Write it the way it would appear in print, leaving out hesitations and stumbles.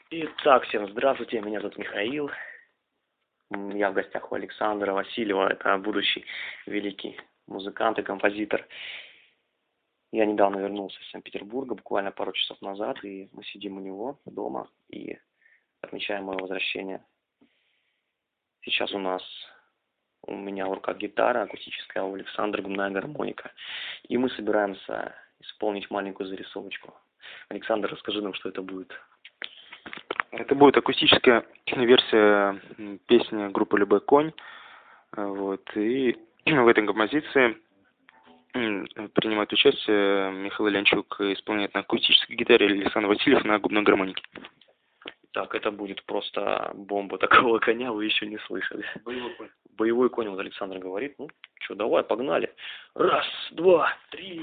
Итак, всем здравствуйте, меня зовут Михаил. Я в гостях у Александра Васильева, это будущий великий музыкант и композитор. Я недавно вернулся из Санкт-Петербурга, буквально пару часов назад, и мы сидим у него дома и отмечаем мое возвращение. Сейчас у меня в руках гитара акустическая, а у Александра губная гармоника. И мы собираемся исполнить маленькую зарисовочку. Александр, расскажи нам, что это будет. Это будет акустическая версия песни группы «Любой конь». Вот. И в этой композиции принимает участие Михаил Ленчук, исполняет на акустической гитаре, Александр Васильев на губной гармонике. Так, это будет просто бомба, такого коня вы еще не слышали. Боевой конь. Боевой конь, вот Александр говорит. Ну, что, давай, погнали. Раз, два, три.